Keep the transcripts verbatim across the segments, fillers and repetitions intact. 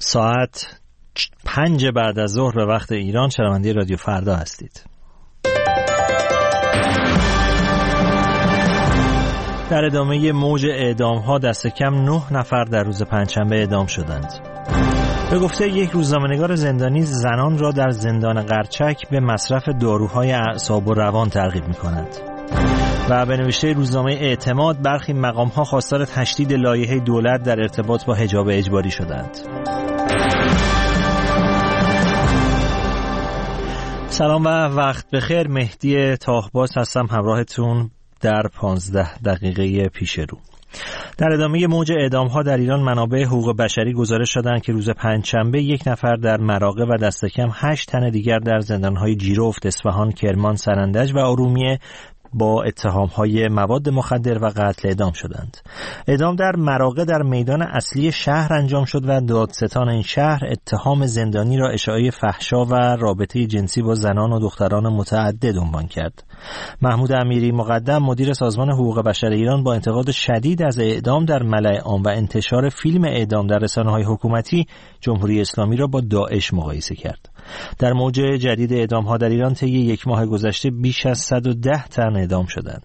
ساعت پنج بعد از ظهر به وقت ایران. شنونده رادیو فردا هستید. در ادامه موج اعدام‌ها دست کم نه نفر در روز پنجشنبه اعدام شدند. به گفته یک روزنامه‌نگار زندانی، زنان را در زندان قرچک به مصرف داروهای اعصاب و روان ترغیب می‌کنند. و به نوشته روزنامه اعتماد، برخی مقام‌ها خواستار تشدید لایحه دولت در ارتباط با حجاب اجباری شدند. سلام و وقت بخیر. مهدی تاهباز هستم همراهتون در پانزده دقیقه پیش رو. در ادامه موج اعدام‌ها در ایران، منابع حقوق بشری گزارش دادند که روز پنجشنبه یک نفر در مراغه و دست کم هشت تن دیگر در زندان‌های جیرفت، اصفهان، کرمان، سنندج و ارومیه با اتهام‌های مواد مخدر و قتل اعدام شدند. اعدام در مراغه در میدان اصلی شهر انجام شد و دادستان این شهر اتهام زندانی را اشاعه فحشا و رابطه جنسی با زنان و دختران متعدد عنوان کرد. محمود امیری مقدم، مدیر سازمان حقوق بشر ایران، با انتقاد شدید از اعدام در ملأ عام و انتشار فیلم اعدام در رسانه‌های حکومتی، جمهوری اسلامی را با داعش مقایسه کرد. در موج جدید اعدام‌ها در ایران طی یک ماه گذشته بیش از صد و ده تن اعدام شدند.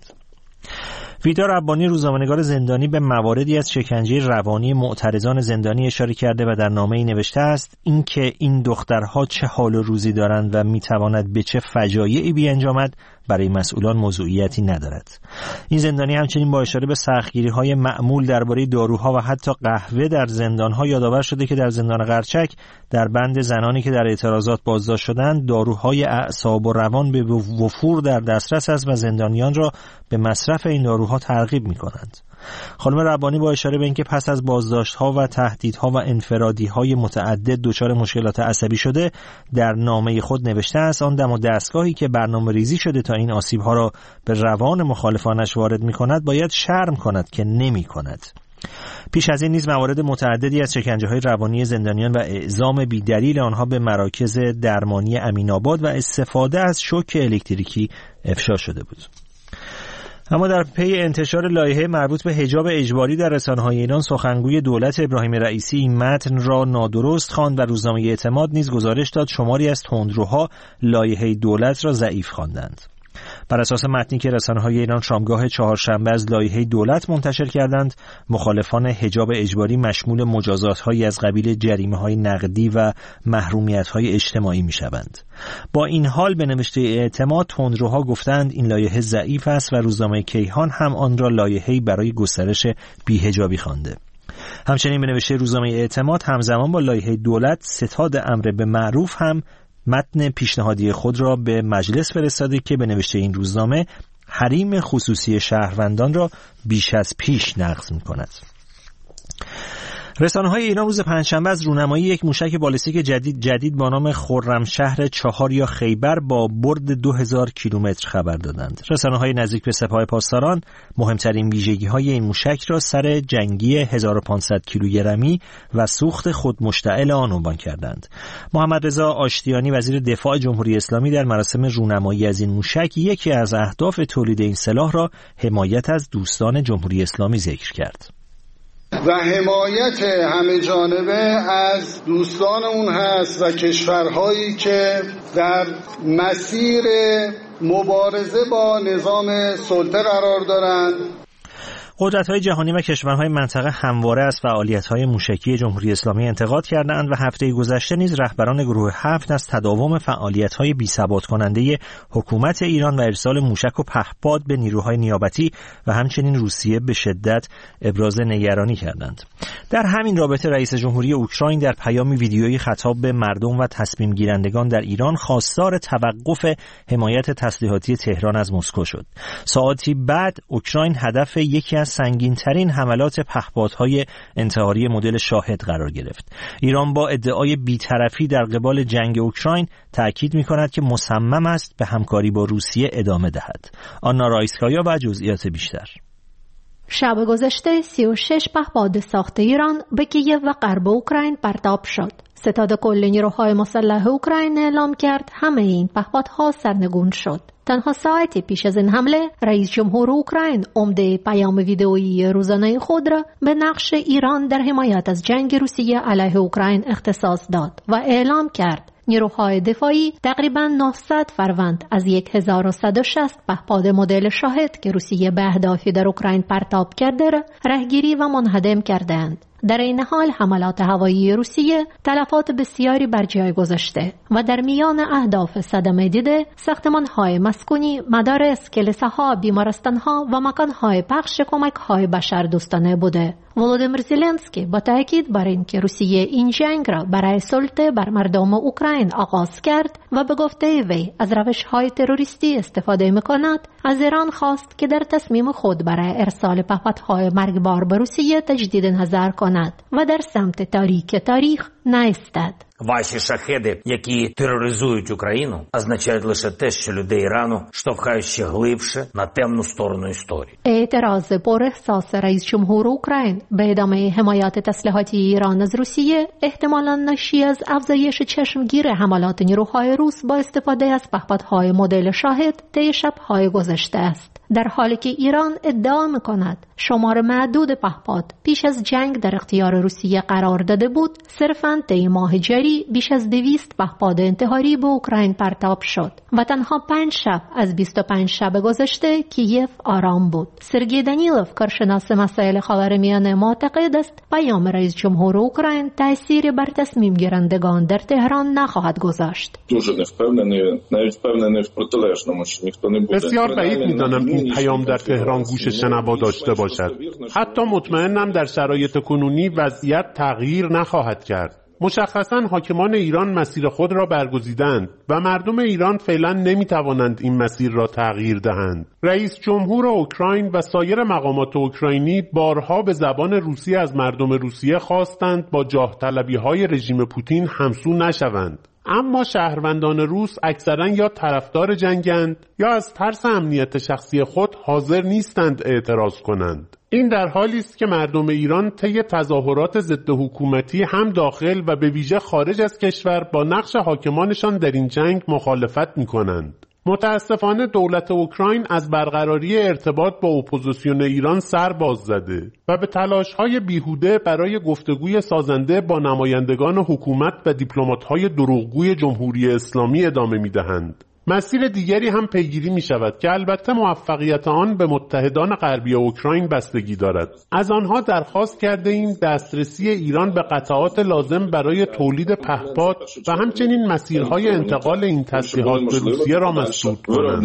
ویدا ربانی، روزنامه‌نگار زندانی، به مواردی از شکنجه روانی معترضان زندانی اشاره کرده و در نامه‌ای نوشته است اینکه این دخترها چه حال و روزی دارند و می‌تواند به چه فجایعی بیانجامد برای مسئولان موضوعیتی ندارد. این زندانی همچنین با اشاره به سختگیری‌های معمول درباره داروها و حتی قهوه در زندان‌ها یادآور شده که در زندان قرچک در بند زنانی که در اعتراضات بازداشت شدند، داروهای اعصاب و روان به وفور در دسترس است و زندانیان را به مصرف این داروها ترغیب می‌کنند. خانم ربانی با اشاره به اینکه پس از بازداشت‌ها و تهدیدها و انفرادی‌های متعدد دچار مشکلات عصبی شده، در نامه خود نوشته است آن دم و دستگاهی که برنامه‌ریزی شده تا این آسیب‌ها را به روان مخالفانش وارد می‌کند باید شرم کند که نمی‌کند. پیش از این نیز موارد متعددی از شکنجه‌های روانی زندانیان و اعزام بی‌دلیل آنها به مراکز درمانی امین‌آباد و استفاده از شوک الکتریکی افشا شده بود. اما در پی انتشار لایحه مربوط به حجاب اجباری در رسانه‌های ایران، سخنگوی دولت ابراهیم رئیسی این متن را نادرست خواند و روزنامه اعتماد نیز گزارش داد شماری از تندروها لایحه دولت را ضعیف خواندند. بر اساس متنی که رسانه‌های ایران شامگاه چهارشنبه از لایحه دولت منتشر کردند، مخالفان حجاب اجباری مشمول مجازات‌هایی از قبیل جریمه‌های نقدی و محرومیت‌های اجتماعی می‌شوند. با این حال به نوشته اعتماد، تندروها گفتند این لایحه ضعیف است و روزنامه کیهان هم آن را لایحه‌ای برای گسترش بی‌حجابی خوانده. همچنین به نوشته روزنامه اعتماد، همزمان با لایحه دولت، ستاد امر به معروف هم متن پیشنهادی خود را به مجلس فرستاده که به نوشته این روزنامه حریم خصوصی شهروندان را بیش از پیش نقض می‌کند. رسانه‌های ایران روز پنجشنبه از رونمایی یک موشک بالستیک جدید جدید با نام خرمشهر چهار یا خیبر با برد دو هزار کیلومتر خبر دادند. رسانه‌های نزدیک به سپاه پاسداران مهمترین ویژگی‌های این موشک را سر جنگی هزار و پانصد کیلوگرمی و سوخت خودمشتعل آن عنوان کردند. محمد رضا آشتیانی، وزیر دفاع جمهوری اسلامی، در مراسم رونمایی از این موشک یکی از اهداف تولید این سلاح را حمایت از دوستان جمهوری اسلامی ذکر کرد. و حمایت همه جانبه از دوستانمون هست و کشورهایی که در مسیر مبارزه با نظام سلطه قرار دارند. قدرت‌های جهانی و کشورهای منطقه همواره از فعالیت‌های موشکی جمهوری اسلامی انتقاد کردند و هفته گذشته نیز رهبران گروه هفت از تداوم فعالیت‌های بی‌ثبات کننده حکومت ایران و ارسال موشک و پهپاد به نیروهای نیابتی و همچنین روسیه به شدت ابراز نگرانی کردند. در همین رابطه رئیس جمهوری اوکراین در پیامی ویدیویی خطاب به مردم و تصمیم گیرندگان در ایران خواستار توقف حمایت تسلیحاتی تهران از مسکو شد. ساعاتی بعد اوکراین هدف یکی از سنگین‌ترین حملات پهپادهای انتحاری مدل شاهد قرار گرفت. ایران با ادعای بی‌طرفی در قبال جنگ اوکراین تأکید می‌کند که مصمم است به همکاری با روسیه ادامه دهد. آنا رایسکایا و جزئیات بیشتر. شب گذشته سی و شش پهپاد ساخت ایران به کیف و غرب اوکراین پرتاب شد. ستاد کل نیروهای مسلح اوکراین اعلام کرد همه این پهپادها سرنگون شد. تنها ساعتی پیش از این حمله رئیس جمهور اوکراین عمده پیام ویدئویی روزانه خود را به نقش ایران در حمایت از جنگ روسیه علیه اوکراین اختصاص داد و اعلام کرد نیروهای دفاعی تقریباً نهصد فروند از هزار و صد و شصت پهپاد مدل شاهد که روسیه به اهدافی در اوکراین پرتاب کرده را رهگیری و منهدم کردند. در این حال حملات هوایی روسیه تلفات بسیاری بر جای گذاشته و در میان اهداف صدمه دیده ساختمان‌های مسکونی، مدارس، کلیساها، بیمارستان‌ها و مکان‌های پخش کمک‌های بشردوستانه بوده. ولودیمیر زلنسکی با تاکید بر اینکه روسیه این جنگ را برای سلطه بر مردم اوکراین آغاز کرد و به گفته وی از روش‌های تروریستی استفاده می‌کند، از ایران خواست که در تصمیم خود برای ارسال پهپادهای مرگبار به روسیه تجدید نظر کند و در سمت تاریک تاریخ نایستد. Ваші шахеди, які тероризують Україну, означають лише те, що людей Ірану штовхають ще глибше на темну сторону історії. اعتراض پر احساس رئیس جمهور اوکراین به ادامه حمایت تسلیحاتی ایران از روسیه احتمالاً ناشی از افزایش چشمگیر حملات نیروهای روس با استفاده از پهپادهای مدل شاهد طی شب‌های گذشته است. در حالی که ایران ادعا می‌کند شمار معدود پهپاد پیش از جنگ در اختیار روسیه قرار داده بود، صرفاً طی ماه جاری بیش از دویست پهپاد انتحاری به اوکراین پرتاب شد و تنها پنج شب از بیست و پنج شب گذشته کیف آرام بود. سرگئی دانیلوف، کارشناس مسائل خاورمیانه، معتقد است پیام رئیس جمهور اوکراین تأثیری بر تصمیم گیرندگان در تهران نخواهد گذاشت. بسیار بعید می‌دانم این پیام در تهران گوش شنوا داشته باشد. حتی مطمئنم در شرایط کنونی وضعیت تغییر نخواهد کرد. مشخصاً حاکمان ایران مسیر خود را برگزیدند و مردم ایران فعلا نمیتوانند این مسیر را تغییر دهند. رئیس جمهور اوکراین و سایر مقامات اوکراینی بارها به زبان روسی از مردم روسیه خواستند با جاه طلبی‌های رژیم پوتین همسو نشوند. اما شهروندان روس اکثرا یا طرفدار جنگند یا از ترس امنیت شخصی خود حاضر نیستند اعتراض کنند. این در حالی است که مردم ایران طی تظاهرات ضد حکومتی هم داخل و به ویژه خارج از کشور با نقش حاکمانشان در این جنگ مخالفت می‌کنند. متاسفانه دولت اوکراین از برقراری ارتباط با اپوزیسیون ایران سر باز زده و به تلاش‌های بیهوده برای گفتگوی سازنده با نمایندگان حکومت و دیپلمات‌های دروغگوی جمهوری اسلامی ادامه می‌دهند. مسیر دیگری هم پیگیری می شود که البته موفقیت آن به متحدان غربی اوکراین بستگی دارد. از آنها درخواست کرده ایم دسترسی ایران به قطعات لازم برای تولید پهپاد و همچنین مسیرهای انتقال این تسلیحات به روسیه را مسدود کنند.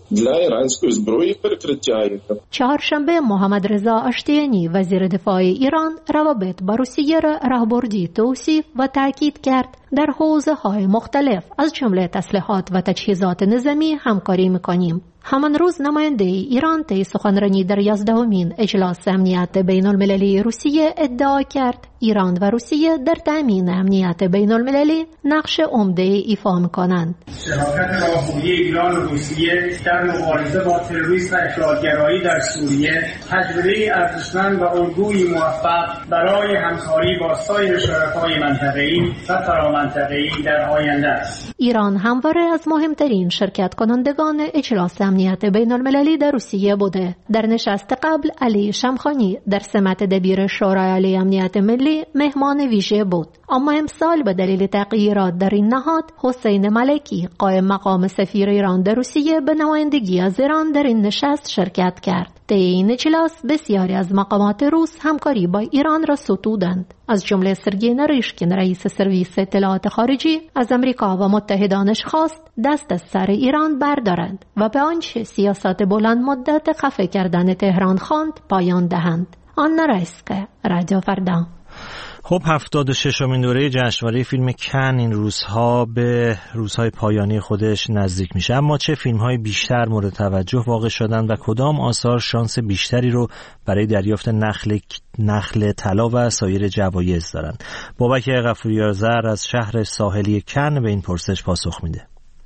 چهارشنبه محمد رضا آشتیانی وزیر دفاع ایران روابط با روسیه را راهبردی توصیف و تاکید کرد در حوزه‌های مختلف از جمله تسلیحات و تجهیزات نظامی همکاری می‌کنیم. همان روز نماینده ایران طی سخنرانی در یازدهمین اجلاس امنیت بین المللی روسیه ادعا کرد ایران و روسیه در تأمین امنیت بین المللی نقش عمده ایفا می‌کنند. شراکت راهبردی ایران و روسیه در مبارزه با تروریسم و افراط‌گرایی در سوریه تجربه‌ای ارزشمند و الگویی موفق برای همکاری با سایر شرکای منطقه‌ای و فرامنطقه‌ای در آینده است. ایران همواره از مهمترین شرکت کنندگان اجلاس امنیت بین المللی در روسیه بوده. در نشست قبل علی شمخانی در سمت دبیر شورای عالی امنیت ملی مهمان ویژه بود. اما امسال به دلیل تغییرات در این نهاد حسین ملکی قائم مقام سفیر ایران در روسیه به نمایندگی از ایران در این نشست شرکت کرد. در این اجلاس بسیاری از مقامات روس همکاری با ایران را ستودند. از جمله سرگئی نریشکین رئیس سرویس اطلاعات خارجی از امریکا و متحدانش خواست دست از سر ایران بردارند و به آنچه سیاست بلند مدت خفه کردن تهران خواند پایان دهند. آنا رایسکه، رادیو فردا. خب هفتاد و ششمین دوره جشنواره فیلم کن این روزها به روزهای پایانی خودش نزدیک میشه، اما چه فیلم‌های بیشتر مورد توجه واقع شدن و کدام آثار شانس بیشتری رو برای دریافت نخل نخل طلا و سایر جوایز دارن؟ بابک غفوری‌آذر از شهر ساحلی کن به این پرسش پاسخ میده.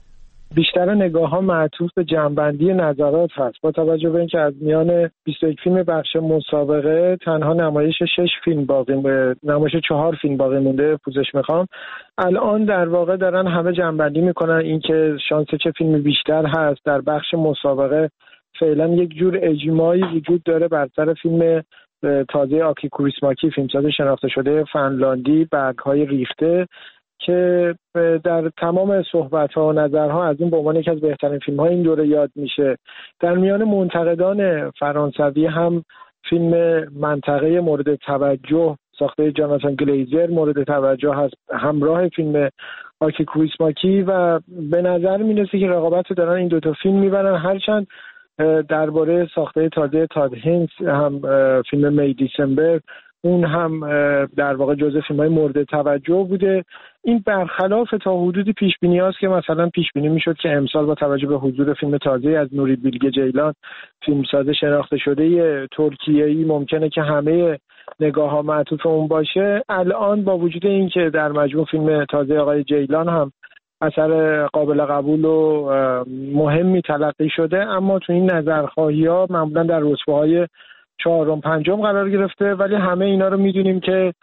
بیشتر نگاه‌ها معطوف به جمع‌بندی نظرات هست. با توجه به اینکه از میان بیست و یک فیلم بخش مسابقه تنها نمایش شش فیلم باقی مونده، نمایش چهار فیلم باقی مونده، پوزش میخوام، الان در واقع دارن همه جمع‌بندی میکنن اینکه شانس چه فیلمی بیشتر هست. در بخش مسابقه فعلا یک جور اجماعی وجود داره بر سر فیلم تازه آکی کوریسماکی، فیلمساز شناخته شده فنلاندی، برگ‌های ریخته، که در تمام صحبت‌ها و نظرها از این به عنوان یکی از بهترین فیلم‌های این دوره یاد میشه. در میان منتقدان فرانسوی هم فیلم منطقه مورد توجه ساخته جاناتان گلیزر مورد توجه هست، همراه فیلم آکی کوریسماکی، و به نظر میرسه که رقابت رو دارن این دوتا فیلم میبرن. هرچند درباره ساخته تازه تاد هینس هم فیلم می دیسمبر، اون هم در واقع جزء فیلم‌های مورد توجه بوده. این برخلاف تا حدودی پیش بینی هاست که مثلا پیش بینی میشد که امسال با توجه به حضور فیلم تازه از نوری بیلگه جیلان، فیلمساز شناخته شده ترکیه‌ای، ممکنه که همه نگاه‌ها معطوف اون باشه. الان با وجود این که در مجموع فیلم تازه آقای جیلان هم اثر قابل قبول و مهمی تلقی شده، اما تو این نظرخواهی‌ها معمولا در رتبه‌های چهارم پنجم قرار گرفته. ولی همه اینا رو میدونیم که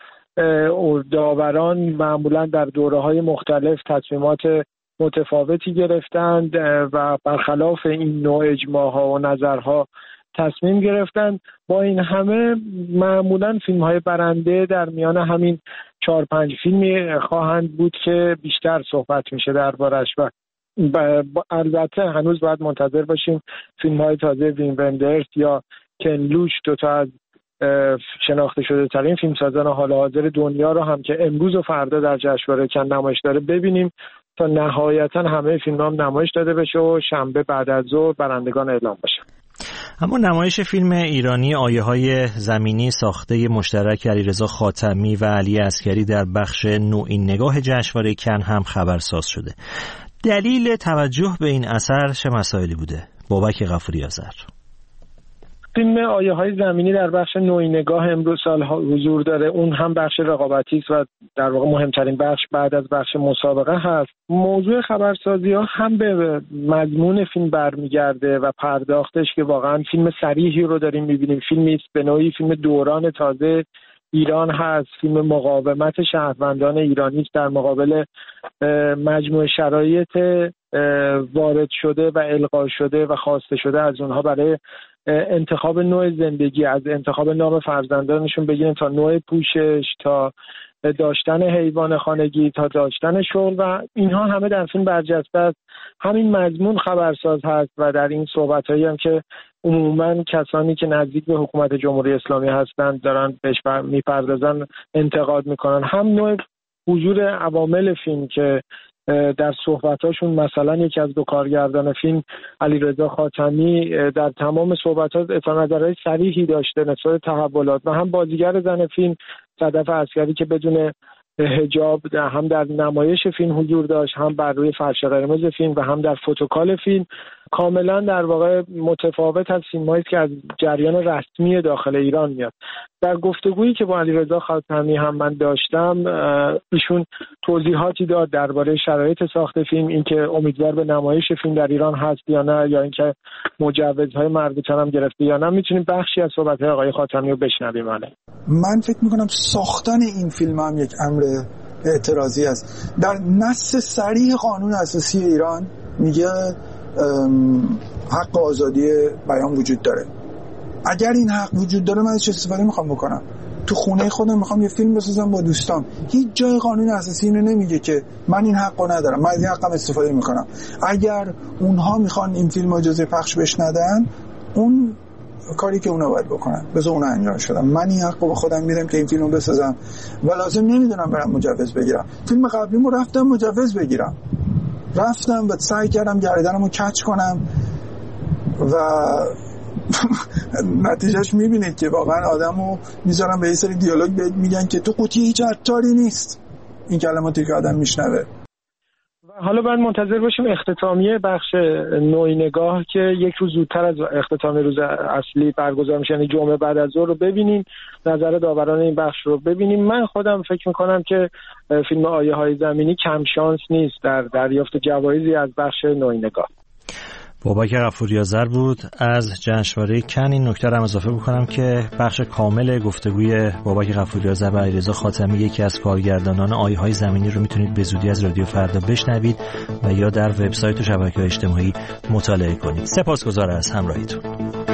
داوران معمولا در دوره‌های مختلف تصمیمات متفاوتی گرفتند و برخلاف این نوع اجماع‌ها و نظرها تصمیم گرفتند. با این همه معمولا فیلم‌های برنده در میان همین چهار پنج فیلمی خواهند بود که بیشتر صحبت میشه دربارش، و البته هنوز باید منتظر باشیم فیلم‌های تازه ویم وندرز یا کن لوچ، دو تا از شناخته شده ترین فیلمسازان حال حاضر دنیا رو هم که امروز و فردا در جشنواره کن نمایش داره ببینیم تا نهایتا همه فیلم‌ها هم نمایش داده بشه و شنبه بعد از ظهر برندگان اعلام بشه. اما نمایش فیلم ایرانی آیه‌های زمینی ساخته مشترک علیرضا خاتمی و علی عسکری در بخش نوعین نگاه جشنواره کن هم خبرساز شده. دلیل توجه به این اثر چه مسائلی بوده؟ بابک غفوری آذر. فیلم آیه‌های زمینی در بخش نوعین نگاه امروز سال حضور داره. اون هم بخش رقابتی است و در واقع مهمترین بخش بعد از بخش مسابقه هست. موضوع خبرسازی‌ها هم به مضمون فیلم برمیگرده و پرداختش که واقعا فیلم صریحی رو داریم می‌بینیم. فیلمی است به نوعی فیلم دوران تازه ایران هست، فیلم مقاومت شهروندان ایرانی است در مقابل مجموعه شرایط وارد شده و القا شده و خواسته شده از اونها برای انتخاب نوع زندگی، از انتخاب نام فرزندانشون بگیرن تا نوع پوشش، تا داشتن حیوان خانگی، تا داشتن شغل، و اینها همه در فیلم برجسته است. همین مضمون خبرساز هست و در این صحبتایی هم که عموما کسانی که نزدیک به حکومت جمهوری اسلامی هستند دارن بهش میپردازن انتقاد میکنن. هم نوع حضور عوامل فیلم که در صحبتاشون، مثلا یکی از دو کارگردان فیلم علیرضا خاتمی در تمام صحبتات اظهار نظرهای صریحی داشته نسبت تحولات، و هم بازیگر زن فیلم صدف عسکری که بدون حجاب هم در نمایش فیلم حضور داشت، هم بر روی فرش قرمز فیلم و هم در فوتوکال فیلم، کاملا در واقع متفاوت از فیلم‌هایی که از جریان رسمی داخل ایران میاد. در گفتگویی که با علیرضا خاتمی هم من داشتم، ایشون توضیحاتی داد درباره شرایط ساخت فیلم، اینکه امیدوار به نمایش فیلم در ایران هست یا نه، یا اینکه مجوزهای مربوطه هم گرفته یا نه. میتونیم بخشی از صحبت‌های آقای خاتمی رو بشنویم. من فکر می‌کنم ساختن این فیلم هم یک امر اعتراضی است. در نص صریح قانون اساسی ایران میگه حق آزادی بیان وجود داره. اگر این حق وجود داره من چه استفاده میخوام بکنم؟ تو خونه خودم میخوام یه فیلم بسازم با دوستام، هیچ جای قانون اساسی اینو نمیگه که من این حقو ندارم، من این حقم استفاده میکنم. اگر اونها میخوان این فیلم اجازه پخش بش ندن، اون کاری که اونا باید بکنن بذار اونا انجام شدن. من این حقو به خودم میدم که این فیلمو بسازم و لازم نمیدونم برام مجوز بگیرم. فیلم قبلیمو رفتم مجوز بگیرم، رفتم و سعی کردم گردنمو کج کنم و نتیجهش میبینید که واقعا آدمو میذارن به یه سری دیالوگ میگن که تو قوطی هیچ عطاری نیست. این کلماتی که آدم میشنوه. و حالا باید منتظر باشیم اختتامیه بخش نوعی نگاه که یک روز زودتر از اختتامیه روز اصلی برگزار میشه، یعنی جمعه بعد از ظهر رو ببینیم، نظر داوران این بخش رو ببینیم. من خودم فکر میکنم که فیلم آیه های زمینی کم شانس نیست در دریافت جوایزی از بخش نوعی نگاه. بابک غفوری‌آذر بود از جشنواره کن. این نکته رو هم اضافه بکنم که بخش کامل گفتگوی بابک غفوری‌آذر و علیرضا خاتمی، یکی از کارگردانان آیه‌های زمینی، رو میتونید به زودی از رادیو فردا بشنوید و یا در وبسایت و شبکه‌های اجتماعی مطالعه کنید. سپاسگزارم از همراهیتون.